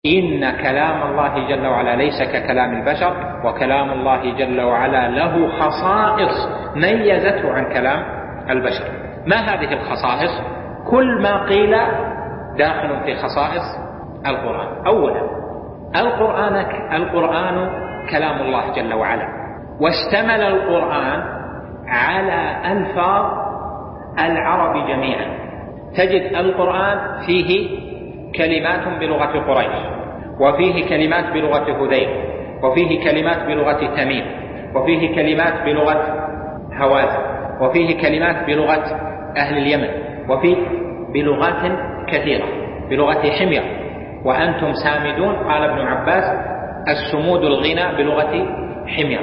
إن كلام الله جل وعلا ليس ككلام البشر، وكلام الله جل وعلا له خصائص ميزته عن كلام البشر. ما هذه الخصائص؟ كل ما قيل داخل في خصائص القرآن. أولا، القرآن كلام الله جل وعلا، واشتمل القرآن على ألفاظ العرب جميعا. تجد القرآن فيه كلمات بلغة قريش، وفيه كلمات بلغة هذيل، وفيه كلمات بلغة تميم، وفيه كلمات بلغة هوازن، وفيه كلمات بلغة أهل اليمن، وفيه بلغات كثيرة، بلغة حمير. وأنتم سامدون، قال ابن عباس: السمود الغنى بلغة حمير.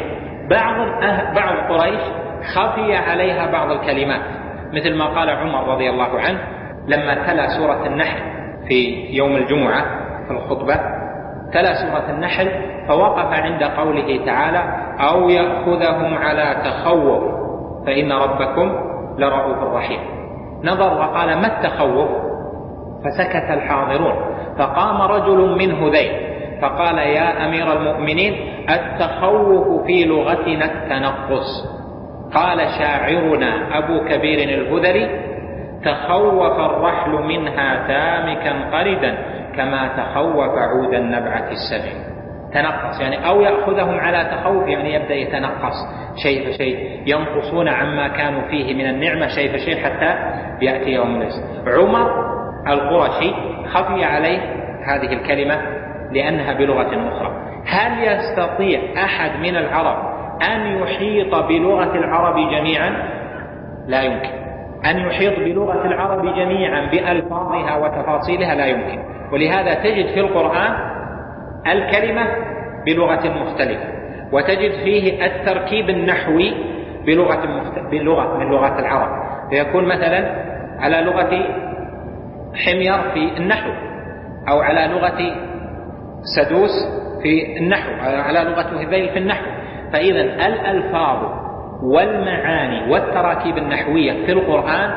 بعض قريش خفي عليها بعض الكلمات، مثل ما قال عمر رضي الله عنه لما تلا سورة النحل في يوم الجمعة في الخطبة، تلا سورة النحل فوقف عند قوله تعالى: أو يأخذهم على تخوف فإن ربكم لرؤوف رحيم. نظر وقال: ما التخوف؟ فسكت الحاضرون، فقام رجل من هذيل فقال: يا أمير المؤمنين، التخوف في لغتنا التنقص. قال شاعرنا أبو كبير الهذلي: تخوف الرحل منها تامكا قردا كما تخوف عود النبعة السبع. تنقص يعني أو يأخذهم على تخوف، يعني يبدأ يتنقص شيء فشيء، ينقصون عما كانوا فيه من النعمة شيء فشيء حتى يأتي يوم الناس. عمر القرشي خفي عليه هذه الكلمة لأنها بلغة أخرى. هل يستطيع أحد من العرب أن يحيط بلغة العرب جميعا؟ لا يمكن. أن يحيط بلغة العرب جميعا بألفاظها وتفاصيلها لا يمكن. ولهذا تجد في القرآن الكلمة بلغة مختلفة، وتجد فيه التركيب النحوي بلغة من لغات العرب، فيكون مثلا على لغة حمير في النحو، أو على لغة سدوس في النحو، أو على لغة هذيل في النحو. فإذا الألفاظ والمعاني والتراكيب النحوية في القرآن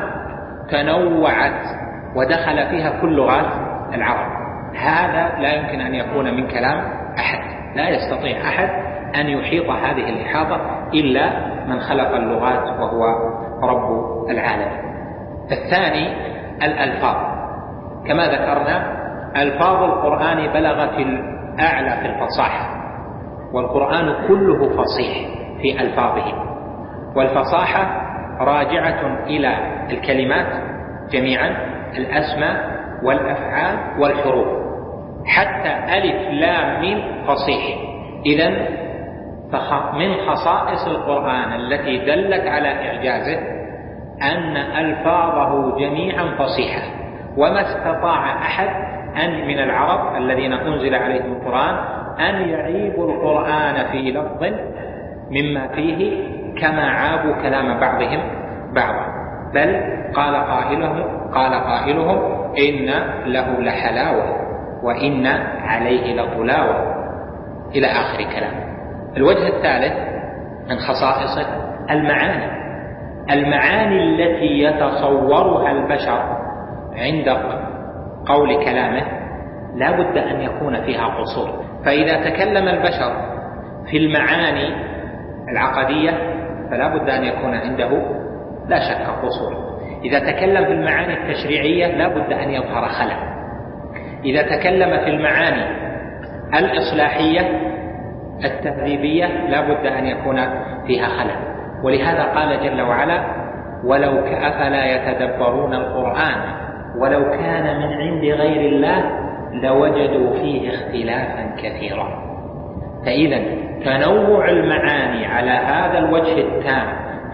تنوعت ودخل فيها كل لغات العرب. هذا لا يمكن أن يكون من كلام أحد، لا يستطيع أحد أن يحيط هذه الإحاطة إلا من خلق اللغات وهو رب العالم. الثاني الألفاظ. كما ذكرنا ألفاظ القرآن بلغت الأعلى في الفصاحة، والقرآن كله فصيح في ألفاظه، والفصاحة راجعة إلى الكلمات جميعا، الأسماء والأفعال والحروف، حتى ألف لام ميم فصيح. إذن من خصائص القرآن التي دلت على إعجازه أن ألفاظه جميعا فصيحة، وما استطاع أحد أن من العرب الذين أنزل عليهم القرآن أن يعيبوا القرآن في لفظ مما فيه كما عابوا كلام بعضهم بعضا، بل قال قائلهم إن له لحلاوة وإن عليه لطلاوة، إلى آخر كلام. الوجه الثالث من خصائصه المعاني التي يتصورها البشر عند قول كلامه لا بد أن يكون فيها قصور. فإذا تكلم البشر في المعاني العقدية فلا بد أن يكون عنده لا شك قصور. إذا تكلم في المعاني التشريعية لا بد أن يظهر خلل. إذا تكلم في المعاني الإصلاحية التهذيبية لا بد أن يكون فيها خلل. ولهذا قال جل وعلا: ولو أفلا يتدبرون القرآن ولو كان من عند غير الله لوجدوا فيه اختلافا كثيرا. فإذا تنوع المعاني على هذا الوجه التام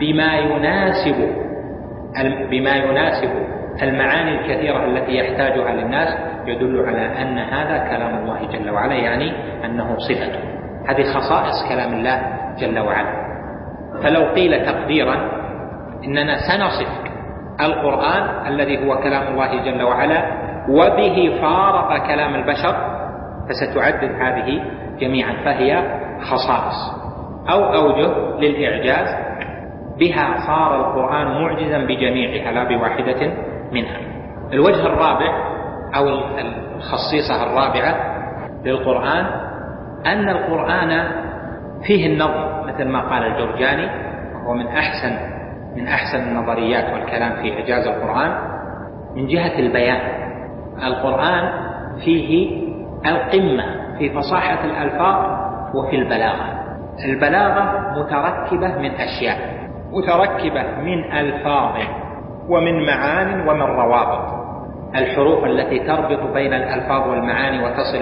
بما يناسب المعاني الكثيرة التي يحتاجها للناس يدل على أن هذا كلام الله جل وعلا، يعني أنه صفته. هذه خصائص كلام الله جل وعلا. فلو قيل تقديرا إننا سنصف القرآن الذي هو كلام الله جل وعلا وبه فارق كلام البشر، فستعدد هذه جميعا، فهي خصائص أو أوجه للإعجاز بها صار القرآن معجزا بجميعها لا بواحدة منها. الوجه الرابع أو الخصيصة الرابعة للقرآن أن القرآن فيه النظم مثل ما قال الجرجاني، وهو من أحسن النظريات والكلام في إعجاز القرآن من جهة البيان. القرآن فيه القمة في فصاحة الألفاظ وفي البلاغة. البلاغة متركبة من أشياء، متركبة من ألفاظ ومن معان ومن روابط، الحروف التي تربط بين الألفاظ والمعاني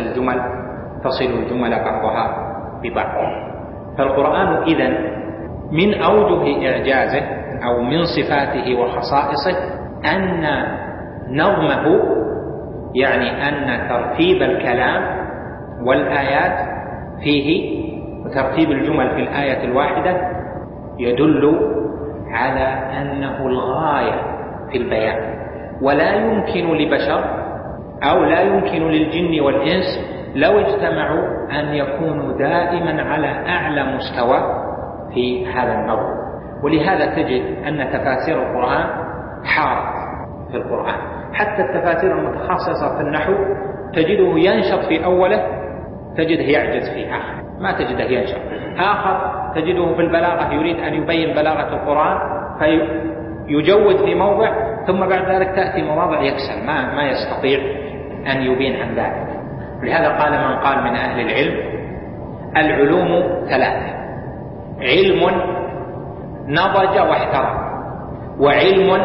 تصل الجمل بعضها ببعض. فالقرآن إذن من أوجه إعجازه أو من صفاته وخصائصه أن نظمه، يعني أن ترتيب الكلام والآيات فيه وترتيب الجمل في الآية الواحدة يدل على أنه الغاية في البيان. ولا يمكن لبشر أو لا يمكن للجن والإنس لو اجتمعوا أن يكونوا دائما على أعلى مستوى في هذا النظم. ولهذا تجد أن تفاسير القرآن حارت في القرآن، حتى التفاسير المتخصصة في النحو تجده ينشط في أوله، تجده يعجز في آخر، ما تجده ينشط. آخر تجده في البلاغة يريد أن يبين بلاغة القرآن فيجود في موضع، ثم بعد ذلك تأتي مواضع يكسل ما يستطيع أن يبين عن ذلك. لهذا قال من قال من أهل العلم: العلوم ثلاثة: علم نضج واحترق، وعلم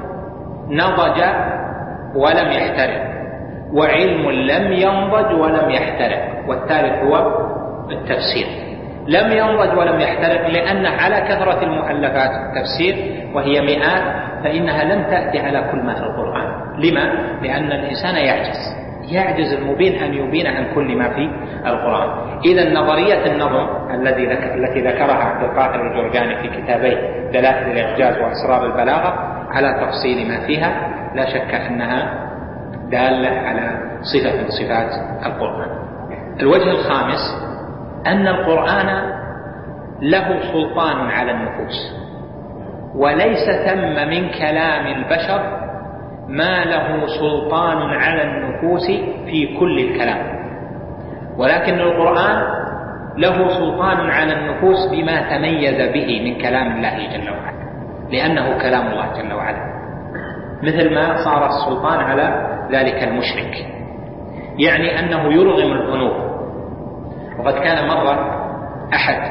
نضج ولم يحترق، وعلم لم ينضج ولم يحترق، والثالث هو التفسير. لم ينضج ولم يحترق لأن على كثرة المؤلفات التفسير وهي مئات، فإنها لم تأتي على كل ما في القرآن. لما؟ لأن الإنسان يعجز المبين أن يبين عن كل ما في القرآن. إذا نظرية النظم التي ذكرها عبد القاهر الجرجاني في كتابيه دلائل الإعجاز وأسرار البلاغة على تفصيل ما فيها، لا شك أنها دالة على صفة من صفات القرآن. الوجه الخامس أن القرآن له سلطان على النفوس، وليس ثم من كلام البشر ما له سلطان على النفوس في كل الكلام، ولكن القرآن له سلطان على النفوس بما تميز به من كلام الله جل وعلا، لأنه كلام الله جل وعلا، مثل ما صار السلطان على ذلك المشرك، يعني أنه يرغم الذنوب. وقد كان مرة أحد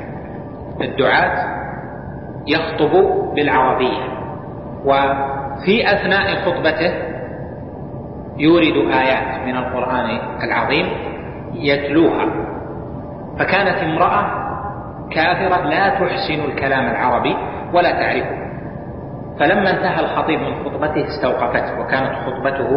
الدعاة يخطب بالعربية، وفي أثناء خطبته يورد آيات من القرآن العظيم يتلوها، فكانت امرأة كافرة لا تحسن الكلام العربي ولا تعرفه، فلما انتهى الخطيب من خطبته استوقفته، وكانت خطبته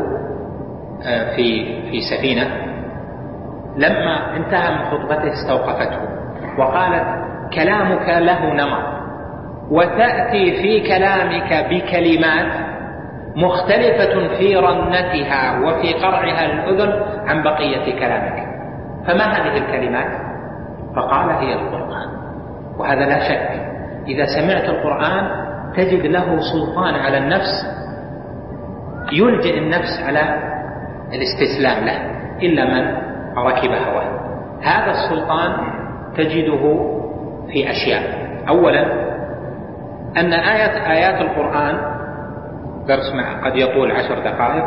في سفينة. لما انتهى من خطبته استوقفته وقالت: كلامك له نمط، وتأتي في كلامك بكلمات مختلفة في رنتها وفي قرعها للأذن عن بقية كلامك، فما هذه الكلمات؟ فقال: هي القرآن. وهذا لا شك إذا سمعت القرآن تجد له سلطان على النفس، يلجئ النفس على الاستسلام له إلا من ركب هواه. هذا السلطان تجده في أشياء. أولا أن آيات القرآن، درس قد يطول 10 دقائق،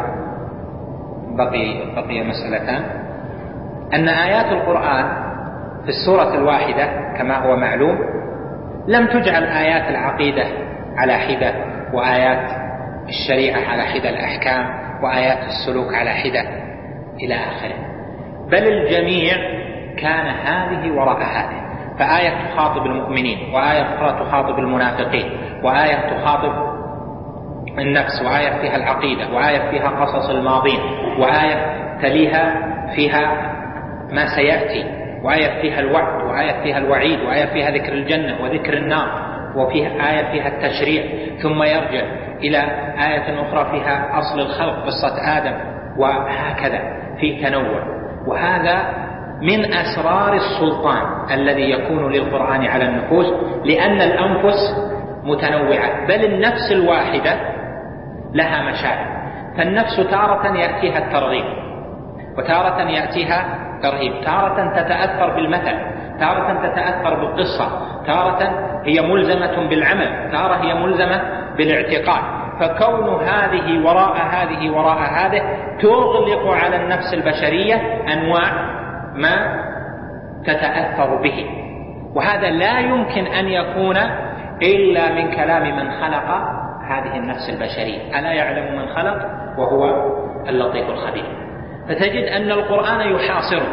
بقي مسألتان. أن آيات القرآن في السورة الواحدة كما هو معلوم لم تجعل آيات العقيدة على حدة، وآيات الشريعة على حدة الأحكام، وآيات السلوك على حدة إلى آخره، بل الجميع كان هذه وراء هذه. فآية تخاطب المؤمنين، وآية أخرى تخاطب المنافقين، وآية تخاطب النفس، وآية فيها العقيدة، وآية فيها قصص الماضين، وآية تليها فيها ما سيأتي، وآية فيها الوعد، وآية فيها الوعيد، وآية فيها ذكر الجنة وذكر النار، وفيها آية فيها التشريع، ثم يرجع إلى آية أخرى فيها أصل الخلق قصة آدم، وهكذا في تنوع. وهذا من أسرار السلطان الذي يكون للقرآن على النفوس، لأن الأنفس متنوعة، بل النفس الواحدة لها مشاعر. فالنفس تارة يأتيها الترغيب، وتارة يأتيها الترهيب، تارة تتأثر بالمثل، تارة تتأثر بالقصة، تارة هي ملزمة بالعمل، تارة هي ملزمة بالاعتقاد. فكون هذه وراء هذه تغلق على النفس البشرية أنواع ما تتأثر به، وهذا لا يمكن أن يكون إلا من كلام من خلق هذه النفس البشرية. ألا يعلم من خلق وهو اللطيف الخبير. فتجد أن القرآن يحاصره،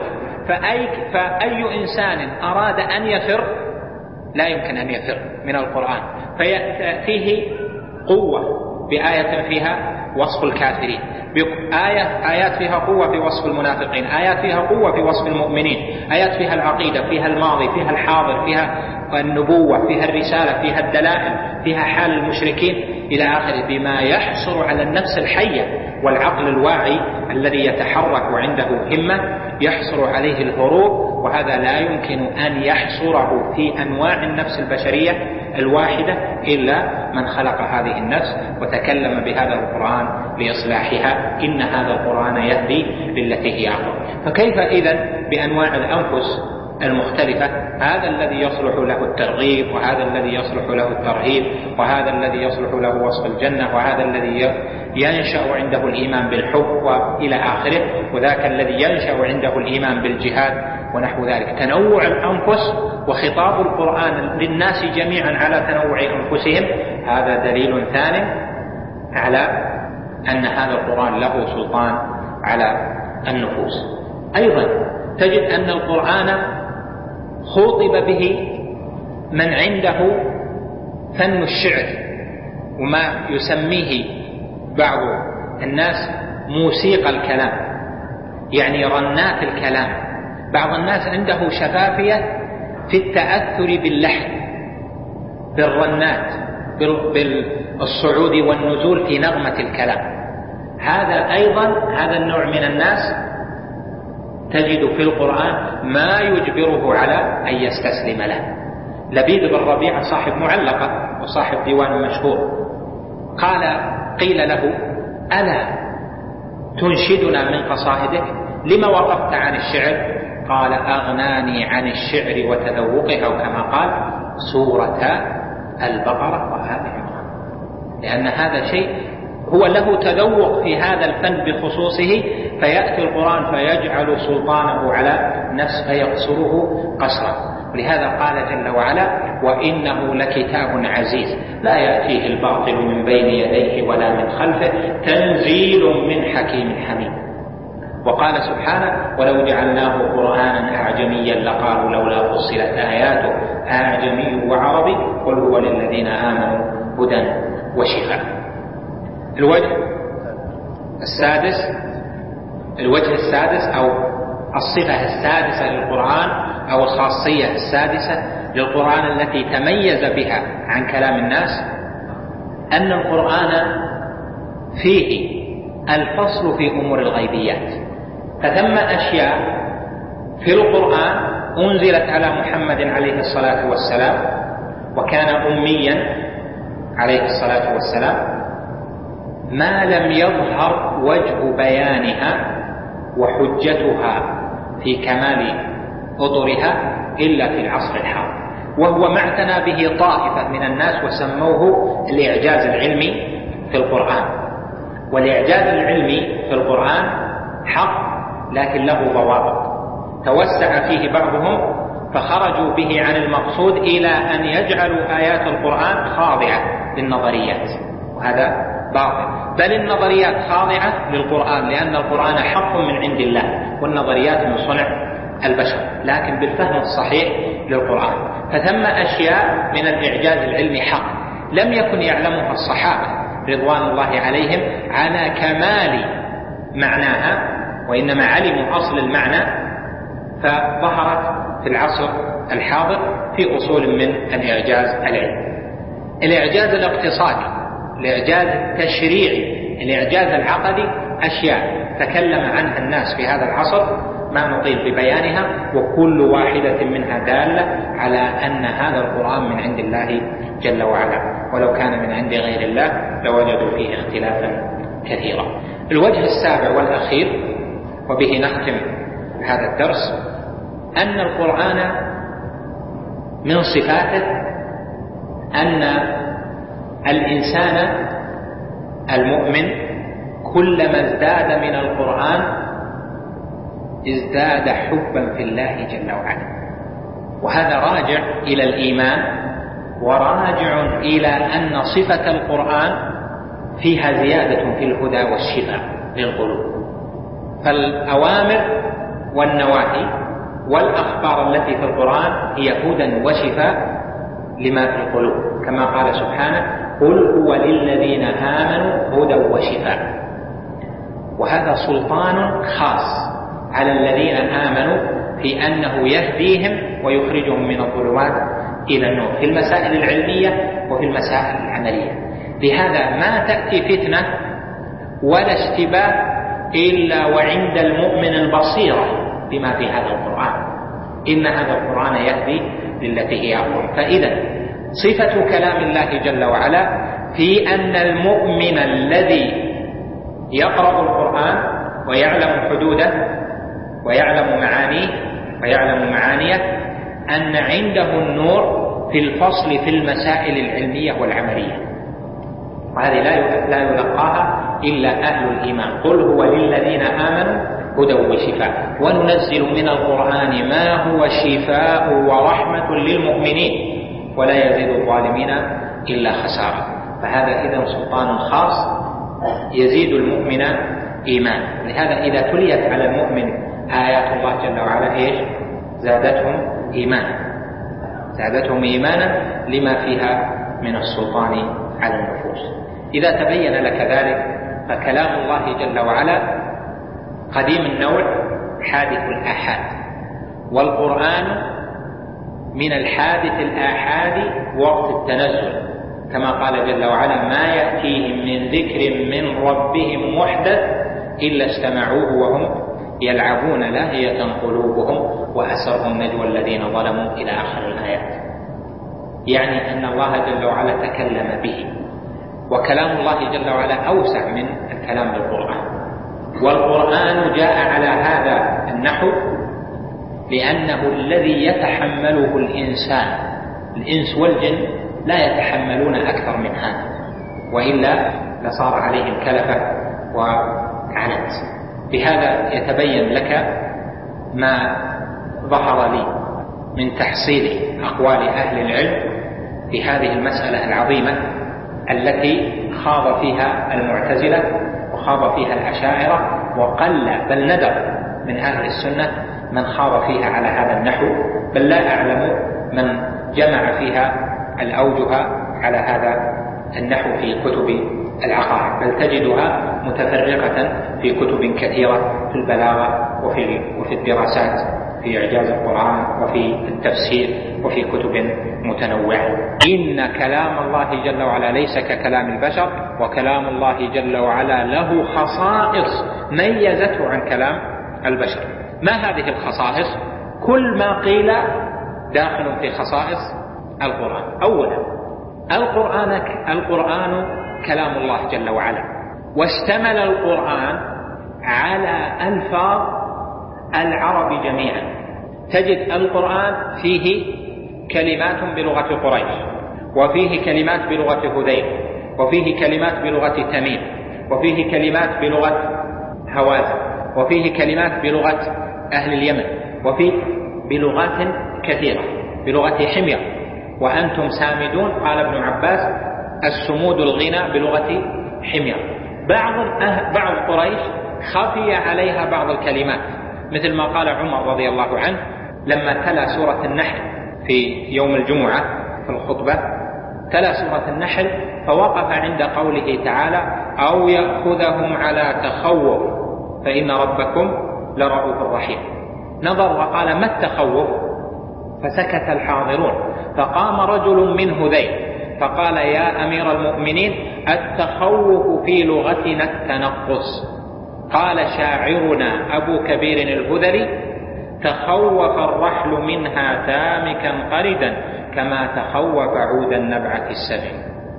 فأي إنسان أراد أن يفر لا يمكن أن يفر من القرآن، فيأتيه قوة بآية فيها وصف الكافرين، آيات فيها قوة في وصف المنافقين، آيات فيها قوة في وصف المؤمنين، آيات فيها العقيدة، فيها الماضي، فيها الحاضر، فيها النبوة، فيها الرسالة، فيها الدلائل، فيها حال المشركين إلى آخره، بما يحصر على النفس الحية والعقل الواعي الذي يتحرك وعنده همة يحصر عليه الهروب. وهذا لا يمكن أن يحصره في أنواع النفس البشرية الواحدة إلا من خلق هذه النفس وتكلم بهذا القرآن لإصلاحها. إن هذا القرآن يهدي للتي هي أقوم. فكيف إذن بأنواع الأنفس المختلفة؟ هذا الذي يصلح له الترغيب، وهذا الذي يصلح له الترهيب، وهذا الذي يصلح له وصف الجنة، وهذا الذي ينشأ عنده الإيمان بالحب وإلى آخره، وذاك الذي ينشأ عنده الإيمان بالجهاد ونحو ذلك. تنوع الأنفس وخطاب القرآن للناس جميعا على تنوع أنفسهم هذا دليل ثاني على أن هذا القرآن له سلطان على النفوس. أيضا تجد أن القرآن خُطب به من عنده فن الشعر، وما يسميه بعض الناس موسيقى الكلام، يعني رنات الكلام. بعض الناس عنده شفافية في التأثر باللحن، بالرنات، بالصعود والنزول في نغمة الكلام. هذا أيضا هذا النوع من الناس تجد في القرآن ما يجبره على أن يستسلم له. لبيد بن ربيعة صاحب معلقة وصاحب ديوان مشهور قيل له: ألا تنشدنا من قصائدك؟ لما وقفت عن الشعر؟ قال: أغناني عن الشعر وتذوقها، وكما قال سورة البقرة وآل عمران، لأن هذا شيء هو له تذوق في هذا الفن بخصوصه، فيأتي القرآن فيجعل سلطانه على نفس فيقصره قصرا. ولهذا قال جل وعلا: وإنه لكتاب عزيز لا يأتيه الباطل من بين يديه ولا من خلفه تنزيل من حكيم حميد. وقال سبحانه: ولو جعلناه قرآنا أعجميا لقالوا لولا فصلت آياته أعجمي وعربي قل هو للذين آمنوا هدى وشفاء. الوجه السادس أو الصفة السادسة للقرآن أو الخاصية السادسة للقرآن التي تميز بها عن كلام الناس أن القرآن فيه الفصل في أمور الغيبيات. فثم أشياء في القرآن أنزلت على محمد عليه الصلاة والسلام وكان أميا عليه الصلاة والسلام ما لم يظهر وجه بيانها وحجتها في كمال أطرها إلا في العصر الحاضر، وهو ما اعتنى به طائفة من الناس وسموه الإعجاز العلمي في القرآن. والإعجاز العلمي في القرآن حق لكن له ضوابط، توسع فيه بعضهم فخرجوا به عن المقصود إلى أن يجعلوا آيات القرآن خاضعة للنظريات، وهذا باطل. بل النظريات خاضعة للقرآن لأن القرآن حق من عند الله والنظريات من صنع البشر، لكن بالفهم الصحيح للقرآن. فثم أشياء من الإعجاز العلمي حق لم يكن يعلمها الصحابة رضوان الله عليهم على كمال معناها، وإنما علموا أصل المعنى، فظهرت في العصر الحاضر في أصول من الإعجاز العلمي. الإعجاز الاقتصادي، الإعجاز التشريعي، الإعجاز العقدي، أشياء تكلم عنها الناس في هذا العصر ما نطيل ببيانها، وكل واحدة منها دالة على أن هذا القرآن من عند الله جل وعلا، ولو كان من عند غير الله لوجدوا فيه اختلافا كثيرا. الوجه السابع والأخير وبه نختم هذا الدرس أن القرآن من صفاته أن الإنسان المؤمن كلما ازداد من القرآن ازداد حبا في الله جل وعلا، وهذا راجع إلى الإيمان وراجع إلى أن صفة القرآن فيها زيادة في الهدى والشفاء للقلوب. فالأوامر والنواهي والأخبار التي في القرآن هي هدى وشفاء لما في القلوب، كما قال سبحانه: قل هو للذين آمنوا هدى وشفاء. وهذا سلطان خاص على الذين آمنوا في أنه يهديهم ويخرجهم من الظلمات إلى النور في المسائل العلمية وفي المسائل العملية. لهذا ما تأتي فتنة ولا اشتباه إلا وعند المؤمن البصيرة بما في هذا القرآن، إن هذا القرآن يهدي للتي هي أقوم. فإذا صفة كلام الله جل وعلا في أن المؤمن الذي يقرأ القرآن ويعلم حدوده ويعلم معانيه ويعلم معانيه أن عنده النور في الفصل في المسائل العلمية والعملية، وهذه لا يلقاها إلا أهل الإيمان. قل هو للذين آمنوا هدى وشفاء وننزل من القرآن ما هو شفاء ورحمة للمؤمنين ولا يزيد الظالمين إلا خسارة. فهذا إذن سلطان خاص يزيد المؤمن إيمان. لهذا إذا تليت على المؤمن آيات الله جل وعلا زادتهم إيمانا لما فيها من السلطان على النفوس. إذا تبين لك ذلك فكلام الله جل وعلا قديم النوع حادث الآحاد، والقرآن من الحادث الآحاد وقت التنزل، كما قال جل وعلا: ما يأتيهم من ذكر من ربهم محدث إلا استمعوه وهم يلعبون لاهية قلوبهم وأسروا النجوى الذين ظلموا إلى آخر الآيات. يعني أن الله جل وعلا تكلم به، وكلام الله جل وعلا أوسع من الكلام بالقرآن. والقرآن جاء على هذا النحو لأنه الذي يتحمله الإنس والجن لا يتحملون أكثر من هذا، وإلا لصار عليهم كلفة وعنت. بهذا يتبين لك ما ظهر لي من تحصيل أقوال أهل العلم في هذه المسألة العظيمة التي خاض فيها المعتزلة وخاض فيها الأشاعرة، وقل بل ندر من أهل السنة من خاض فيها على هذا النحو، بل لا أعلم من جمع فيها الأوجه على هذا النحو في كتب العقائد، بل تجدها متفرقة في كتب كثيرة في البلاغة وفي الدراسات في إعجاز القرآن وفي التفسير وفي كتب متنوعة. إن كلام الله جل وعلا ليس ككلام البشر، وكلام الله جل وعلا له خصائص ميزته عن كلام البشر. ما هذه الخصائص؟ كل ما قيل داخل في خصائص القرآن. أولا، القرآن كلام الله جل وعلا، واشتمل القرآن على ألفاظ العرب جميعا. تجد القرآن فيه كلمات بلغة قريش، وفيه كلمات بلغة هذيل، وفيه كلمات بلغة تميم، وفيه كلمات بلغة هوازن، وفيه كلمات بلغة أهل اليمن، وفيه بلغات كثيرة، بلغة حمير. وأنتم سامدون، قال ابن عباس: السمود الغنى بلغة حمير. بعض قريش خفي عليها بعض الكلمات، مثل ما قال عمر رضي الله عنه لما تلا سورة النحل في يوم الجمعة في الخطبة، تلا سورة النحل فوقف عند قوله تعالى: أو يأخذهم على تخوف فإن ربكم لرؤوف رحيم. نظر وقال: ما التخوف؟ فسكت الحاضرون، فقام رجل من هذيل فقال: يا أمير المؤمنين، التخوف في لغتنا التنقص. قال شاعرنا أبو كبير الهذلي: تخوف الرحل منها تامكا قردا كما تخوف عود النبعة السبع.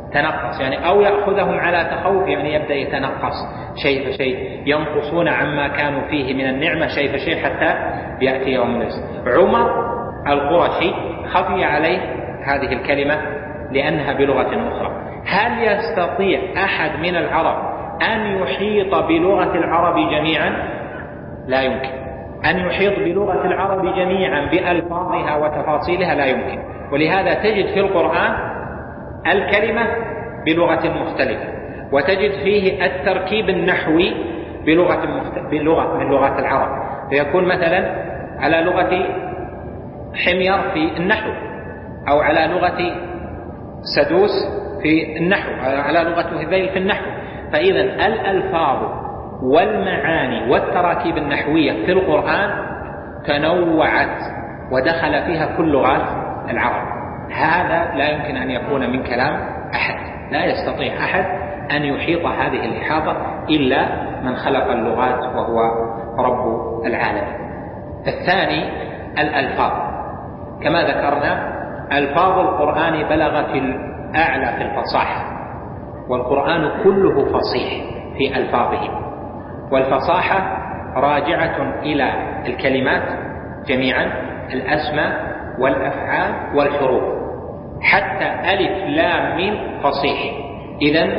تنقص، يعني أو يأخذهم على تخوف، يعني يبدأ يتنقص شيء فشيء، ينقصون عما كانوا فيه من النعمة شيء فشيء حتى يأتي يوم الرزق. عمر القرشي خفي عليه هذه الكلمة لأنها بلغة أخرى. هل يستطيع أحد من العرب أن يحيط بلغة العرب جميعا؟ لا يمكن. أن يحيط بلغة العرب جميعا بألفاظها وتفاصيلها لا يمكن. ولهذا تجد في القرآن الكلمة بلغة مختلفة، وتجد فيه التركيب النحوي بلغة من لغات العرب، فيكون مثلا على لغة حمير في النحو، أو على لغة سدوس في النحو، أو على لغة هذيل في النحو. فإذا الألفاظ والمعاني والتراكيب النحوية في القرآن تنوعت ودخل فيها كل لغات العرب. هذا لا يمكن أن يكون من كلام أحد، لا يستطيع أحد أن يحيط هذه الإحاطة إلا من خلق اللغات وهو رب العالم. الثاني الألفاظ. كما ذكرنا ألفاظ القرآن بلغت الأعلى في الفصاحة، والقرآن كله فصيح في ألفاظه، والفصاحة راجعة إلى الكلمات جميعا، الأسماء والأفعال والحروف، حتى ألف لام ميم فصيح. إذن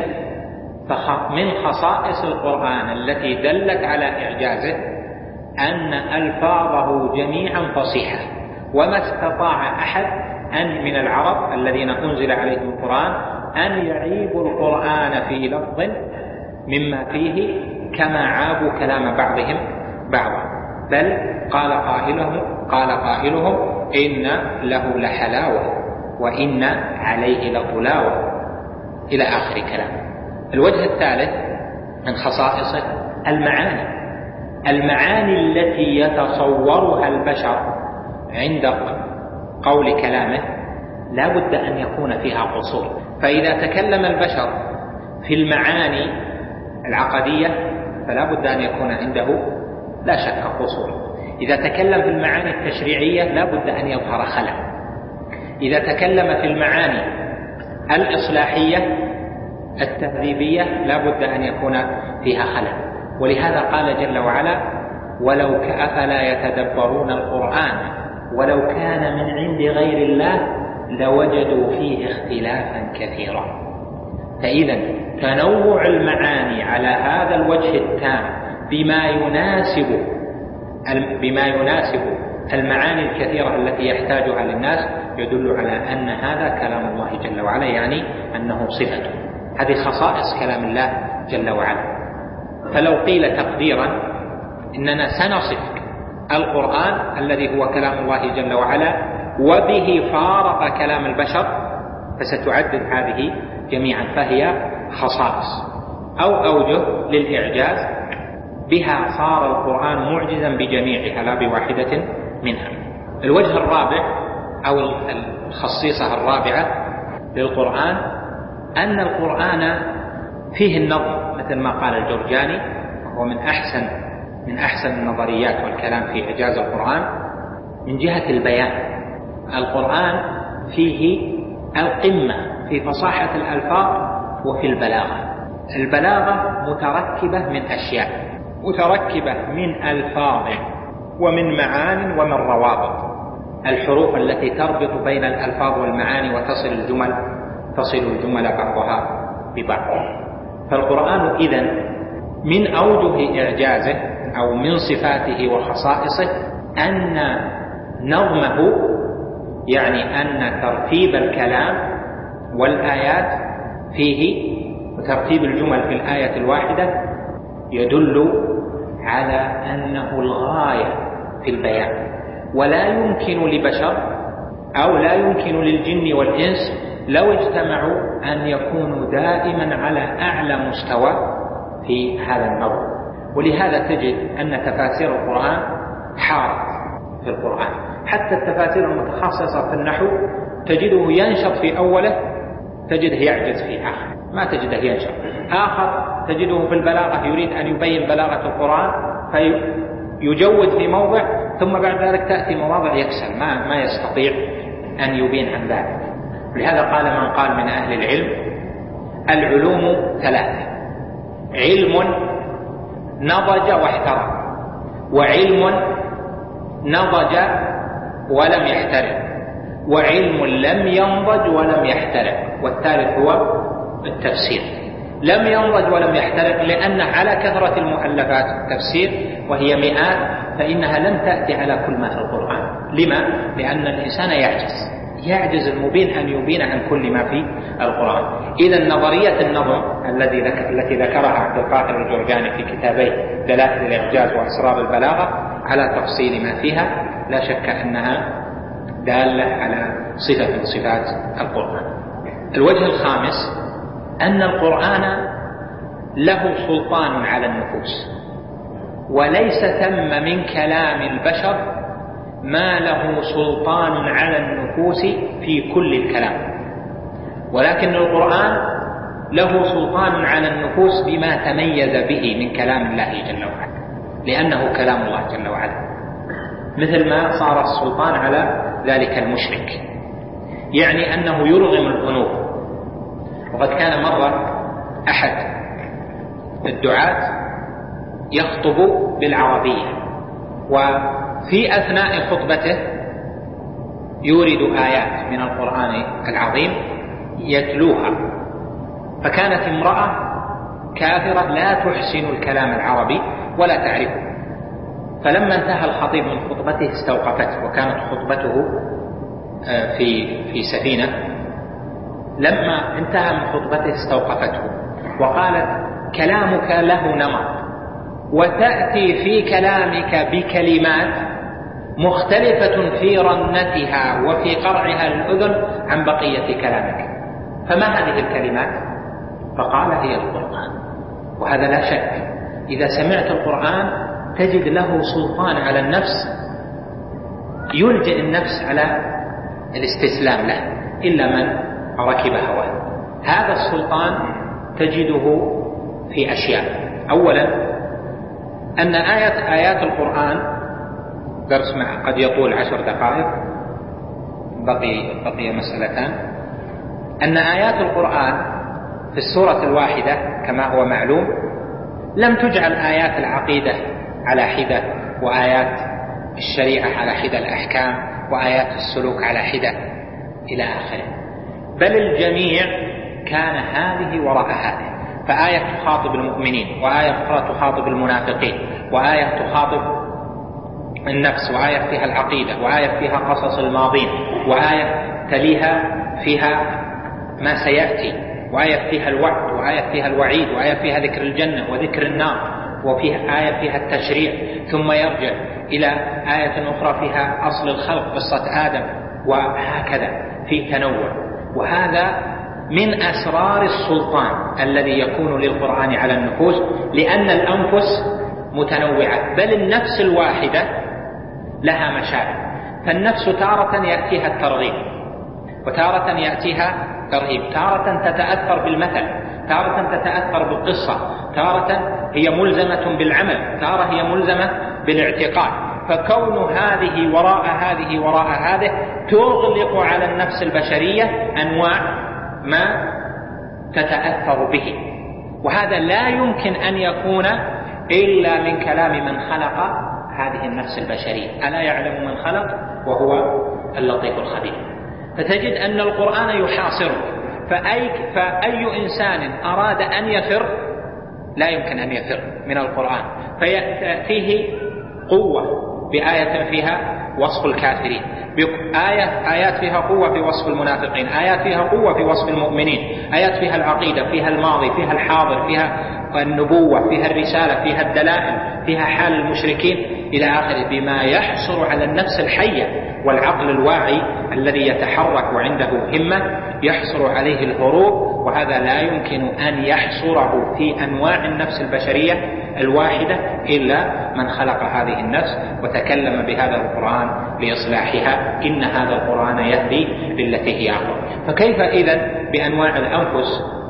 من خصائص القرآن التي دلت على إعجازه أن ألفاظه جميعا فصيحة، وما استطاع أحد أن من العرب الذين أنزل عليهم القرآن أن يعيبوا القرآن في لفظ مما فيه كما عابوا كلام بعضهم بعضا، بل قال قائلهم إن له لحلاوة وإن عليه لطلاوة إلى آخر كلام. الوجه الثالث من خصائصه المعاني التي يتصورها البشر عند قول كلامه لا بد أن يكون فيها قصور. فإذا تكلم البشر في المعاني العقدية فلا بد أن يكون عنده لا شك قصور. إذا تكلم في المعاني التشريعية لا بد أن يظهر خلل. إذا تكلم في المعاني الإصلاحية التهذيبية لا بد أن يكون فيها خلل. ولهذا قال جل وعلا ولو أفلا يتدبرون القرآن ولو كان من عند غير الله لوجدوا فيه اختلافا كثيرا. فإذا تنوع المعاني على هذا الوجه التام بما يناسب المعاني الكثيرة التي يحتاجها للناس يدل على أن هذا كلام الله جل وعلا، يعني أنه صفته. هذه خصائص كلام الله جل وعلا. فلو قيل تقديرا إننا سنصف القرآن الذي هو كلام الله جل وعلا وبه فارق كلام البشر فستعدد هذه جميعا، فهي خصائص أو أوجه للإعجاز بها صار القرآن معجزا بجميعها لا بواحدة منها. الوجه الرابع أو الخصيصة الرابعة للقرآن أن القرآن فيه النظم مثل ما قال الجرجاني، وهو من أحسن النظريات والكلام في إعجاز القرآن من جهة البيان. القرآن فيه القمة في فصاحة الألفاظ وفي البلاغة. البلاغة متركبة من أشياء، متركبة من ألفاظ ومن معان ومن روابط، الحروف التي تربط بين الألفاظ والمعاني تصل الجمل بعضها ببعض. فالقرآن إذن من أوجه إعجازه أو من صفاته وخصائصه أن نظمه، يعني أن ترتيب الكلام والآيات فيه وترتيب الجمل في الآية الواحدة يدل على أنه الغاية في البيان. ولا يمكن لبشر أو لا يمكن للجن والإنس لو اجتمعوا أن يكونوا دائما على أعلى مستوى في هذا النظم. ولهذا تجد أن تفاسير القرآن حارت في القرآن، حتى التفاسير المتخصصة في النحو تجده ينشط في أوله تجده يعجز في آخر، ما تجده ينشط. آخر تجده في البلاغة يريد أن يبين بلاغة القرآن فيجود في موضع ثم بعد ذلك تأتي مواضع يكسل ما يستطيع أن يبين عن ذلك. لهذا قال من قال من أهل العلم العلوم ثلاثة: علم نضج واحترق، وعلم نضج ولم يحترق، وعلم لم ينضج ولم يحترق، والثالث هو التفسير. لم ينضج ولم يحترق لأن على كثرة المؤلفات التفسير وهي مئات، فإنها لم تأتي على كل ما في القرآن. لما؟ لأن الإنسان يعجز المبين أن يبين عن كل ما في القرآن. إذا نظرية النظم التي ذكرها عبد القاهر الجرجاني في كتابيه دلائل الإعجاز وأسرار البلاغة على تفصيل ما فيها، لا شك أنها دالة على صفة من صفات القرآن. الوجه الخامس أن القرآن له سلطان على النفوس، وليس ثم من كلام البشر ما له سلطان على النفوس في كل الكلام، ولكن القرآن له سلطان على النفوس بما تميز به من كلام الله جل وعلا، لأنه كلام الله جل وعلا، مثل ما صار السلطان على ذلك المشرك، يعني أنه يرغم القلوب. وقد كان مرة أحد الدعاة يخطب بالعربية، وفي أثناء خطبته يورد آيات من القرآن العظيم يتلوها، فكانت امرأة كافرة لا تحسن الكلام العربي ولا تعرفه، فلما انتهى الخطيب من خطبته استوقفته، وكانت خطبته في سفينة. لما انتهى من خطبته استوقفته وقالت: كلامك له نمط، وتأتي في كلامك بكلمات مختلفة في رنتها وفي قرعها للأذن عن بقية كلامك، فما هذه الكلمات؟ فقال: هي القرآن. وهذا لا شك إذا سمعت القرآن تجد له سلطان على النفس، يلجئ النفس على الاستسلام له إلا من ركب هواه. هذا السلطان تجده في أشياء. أولا أن آيات القرآن، درس قد يطول 10 دقائق، بقي مسألتان. أن آيات القرآن في السورة الواحدة كما هو معلوم لم تجعل آيات العقيدة على حدة، وآيات الشريعة على حدة الأحكام، وآيات السلوك على حدة إلى آخره، بل الجميع كان هذه وراء هذه. فآية تخاطب المؤمنين، وآية أخرى تخاطب المنافقين، وآية تخاطب النفس، وآية فيها العقيدة، وآية فيها قصص الماضين، وآية تليها فيها ما سيأتي، وآية فيها الوعد، وآية فيها الوعيد، وآية فيها ذكر الجنة وذكر النار، وفيها آية فيها التشريع، ثم يرجع إلى آية أخرى فيها أصل الخلق قصة آدم، وهكذا في تنوع. وهذا من أسرار السلطان الذي يكون للقرآن على النفوس، لأن الأنفس متنوعة، بل النفس الواحدة لها مشاعر. فالنفس تارة يأتيها الترغيب، وتارة يأتيها ترهيب، تارة تتأثر بالمثل، تارة تتأثر بالقصة، تارة هي ملزمة بالعمل، تارة هي ملزمة بالاعتقاد. فكون هذه وراء هذه وراء هذه تغلق على النفس البشرية أنواع ما تتأثر به، وهذا لا يمكن أن يكون إلا من كلام من خلق هذه النفس البشرية. ألا يعلم من خلق وهو اللطيف الخبير. فتجد أن القرآن يحاصره، فأي إنسان أراد أن يفر لا يمكن أن يفر من القرآن، فيأتيه قوة بآية فيها وصف الكافرين، آيات فيها قوة في وصف المنافقين، آيات فيها قوة في وصف المؤمنين، آيات فيها العقيدة، فيها الماضي، فيها الحاضر، فيها النبوة، فيها الرسالة، فيها الدلائل، فيها حال المشركين إلى آخره، بما يحصر على النفس الحية والعقل الواعي الذي يتحرك وعنده همة يحصر عليه الهروب. وهذا لا يمكن أن يحصره في أنواع النفس البشرية الواحدة إلا من خلق هذه النفس وتكلم بهذا القرآن لإصلاحها. إن هذا القرآن يهدي للتي هي أقوم. فكيف إذن بأنواع الأنفس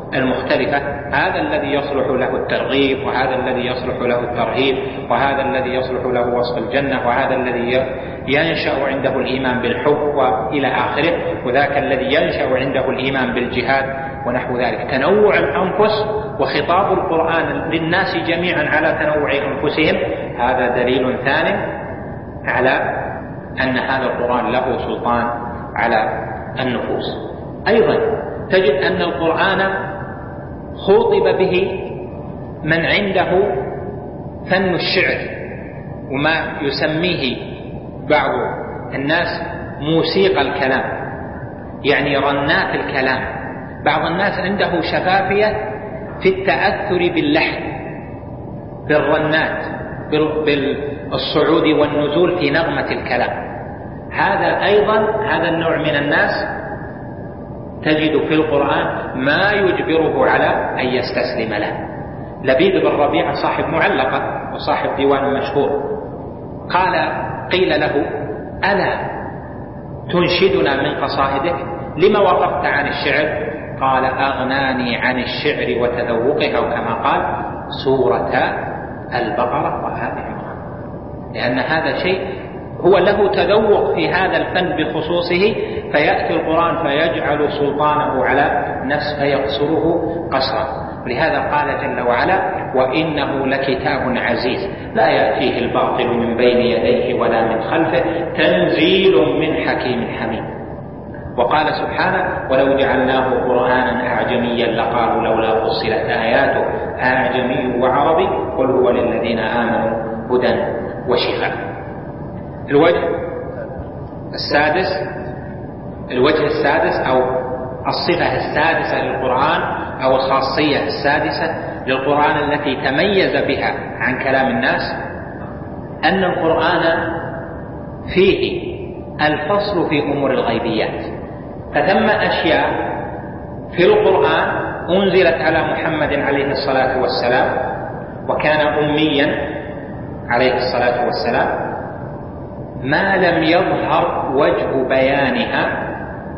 المختلفة، هذا الذي يصلح له الترغيب، وهذا الذي يصلح له الترهيب، وهذا الذي يصلح له وصف الجنة، وهذا الذي ينشأ عنده الإيمان بالحب وإلى آخره، وذاك الذي ينشأ عنده الإيمان بالجهاد ونحو ذلك. تنوع الأنفس وخطاب القرآن للناس جميعا على تنوع أنفسهم، هذا دليل ثاني على أن هذا القرآن له سلطان على النفوس. أيضا تجد أن القرآن خوطب به من عنده فن الشعر، وما يسميه بعض الناس موسيقى الكلام، يعني رنات الكلام. بعض الناس عنده شفافية في التأثر باللحن، بالرنات، بالصعود والنزول في نغمة الكلام. هذا أيضا هذا النوع من الناس تجد في القرآن ما يجبره على أن يستسلم له. لبيد بن ربيعة صاحب معلقة وصاحب ديوان مشهور، قيل له: ألا تنشدنا من قصائدك؟ لما وقفت عن الشعر؟ قال: أغناني عن الشعر وتذوقها، وكما قال: سورة البقرة وهذه عمران. لأن هذا شيء هو له تذوق في هذا الفن بخصوصه، فيأتي القرآن فيجعل سلطانه على نفس فيقصره قصرا. ولهذا قال جل وعلا: وإنه لكتاب عزيز لا يأتيه الباطل من بين يديه ولا من خلفه تنزيل من حكيم حميد. وقال سبحانه: ولو جعلناه قرآنا أعجميا لقالوا لولا فصلت آياته أعجمي وعربي قل هو للذين آمنوا هدى وشفاء. الوجه السادس أو الصفة السادسة للقرآن أو الخاصية السادسة للقرآن التي تميز بها عن كلام الناس، أن القرآن فيه الفصل في أمور الغيبيات. فثم أشياء في القرآن أنزلت على محمد عليه الصلاة والسلام، وكان أميا عليه الصلاة والسلام، ما لم يظهر وجه بيانها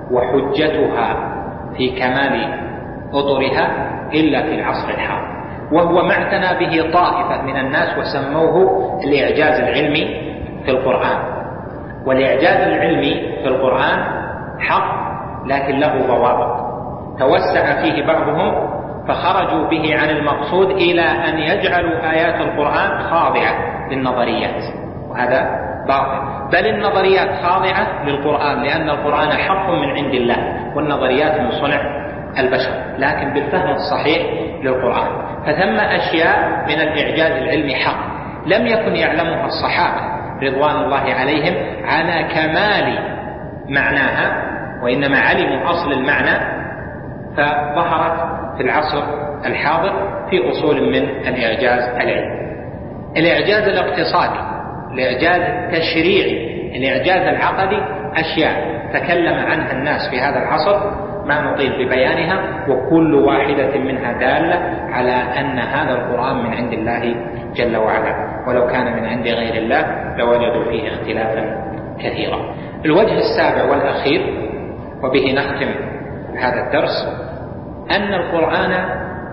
وحجتها في كمال أطرها إلا في العصر الحاضر، وهو ما اعتنى به طائفة من الناس وسموه الإعجاز العلمي في القرآن. والإعجاز العلمي في القرآن حق، لكن له ضوابط. توسع فيه بعضهم فخرجوا به عن المقصود إلى أن يجعلوا آيات القرآن خاضعة للنظريات، وهذا باطل. بل النظريات خاضعة للقرآن، لأن القرآن حق من عند الله، والنظريات من صنع البشر، لكن بالفهم الصحيح للقرآن. فثم أشياء من الإعجاز العلمي حق لم يكن يعلمها الصحابة رضوان الله عليهم على كمال معناها، وإنما علموا أصل المعنى، فظهرت في العصر الحاضر في أصول من الإعجاز العلمي. الإعجاز الاقتصادي، الإعجاز التشريعي، الإعجاز العقدي، أشياء تكلم عنها الناس في هذا العصر ما نطيل ببيانها، وكل واحدة منها دالة على أن هذا القرآن من عند الله جل وعلا، ولو كان من عند غير الله لوجدوا فيه اختلافا كثيرا. الوجه السابع والأخير، وبه نختم هذا الدرس، أن القرآن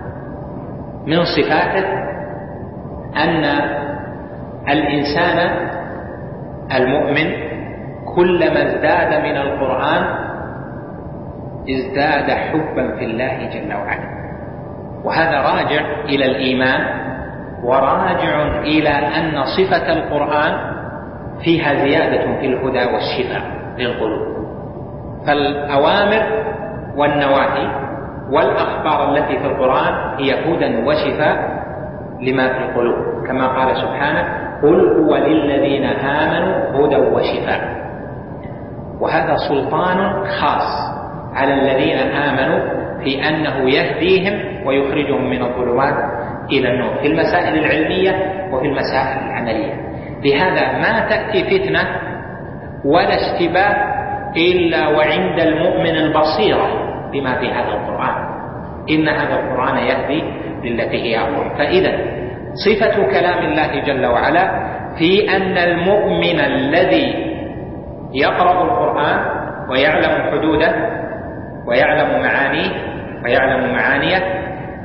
من صفاته أن الإنسان المؤمن كلما ازداد من القرآن ازداد حبا في الله جل وعلا، وهذا راجع إلى الإيمان، وراجع إلى أن صفة القرآن فيها زيادة في الهدى والشفاء للقلوب. فالأوامر والنواهي والأخبار التي في القرآن هي هدى وشفاء لما في القلوب، كما قال سبحانه: قل هو للذين آمنوا هدى وشفاء. وهذا سلطان خاص على الذين آمنوا في أنه يهديهم ويخرجهم من الظلمات إلى النور، في المسائل العلمية وفي المسائل العملية. لهذا ما تأتي فتنة ولا اشتباه إلا وعند المؤمن البصيرة بما في هذا القرآن. إن هذا القرآن يهدي للتي هي أقوم. فإذا صفة كلام الله جل وعلا في أن المؤمن الذي يقرأ القرآن ويعلم حدوده ويعلم معانيه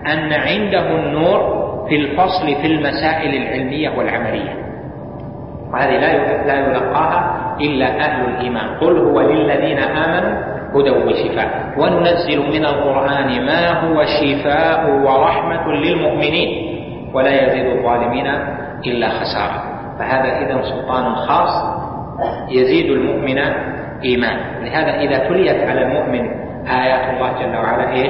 أن عنده النور في الفصل في المسائل العلمية والعملية، وهذه لا يلقاها إلا أهل الإيمان. قل هو للذين آمنوا هدى وشفاء وننزل من القرآن ما هو شفاء ورحمة للمؤمنين ولا يزيد الظالمين إلا خسارة. فهذا إذن سلطان خاص يزيد المؤمن إيمان. لهذا إذا تليت على المؤمن آيات الله جل وعلا إيش؟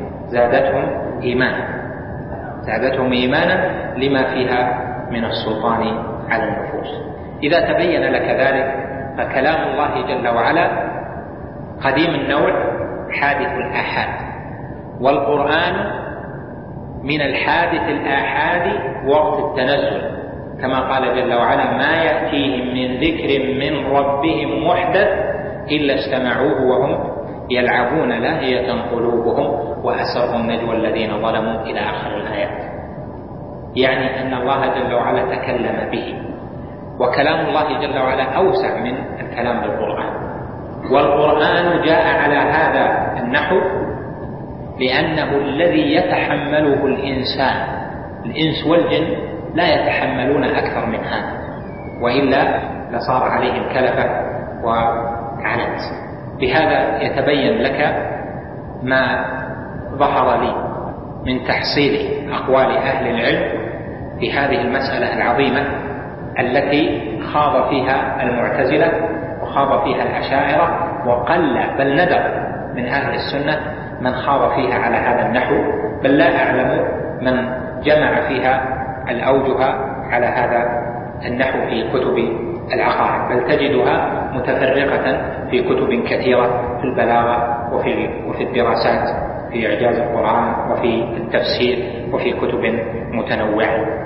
زادتهم إيمانا لما فيها من السلطان على النفوس. إذا تبين لك ذلك فكلام الله جل وعلا قديم النوع حادث الآحاد، والقرآن من الحادث الآحاد وقت التنزل، كما قال جل وعلا ما يأتيهم من ذكر من ربهم محدث إلا استمعوه وهم يلعبون لاهية قلوبهم وأسروا النجوى الذين ظلموا إلى آخر الآيات. يعني أن الله جل وعلا تكلم به، وكلام الله جل وعلا أوسع من الكلام بالقرآن. والقرآن جاء على هذا النحو لأنه الذي يتحمله الإنس والجن لا يتحملون أكثر من هذا، وإلا لصار عليهم كلفة وعنت. بهذا يتبين لك ما ظهر لي من تحصيل أقوال أهل العلم في هذه المسألة العظيمة التي خاض فيها المعتزلة وخاض فيها الأشاعرة، وقل بل ندر من أهل السنة من خاض فيها على هذا النحو، بل لا أعلم من جمع فيها الأوجه على هذا النحو في كتب العقائد، بل تجدها متفرقة في كتب كثيرة في البلاغة وفي الدراسات في إعجاز القرآن وفي التفسير وفي كتب متنوعة.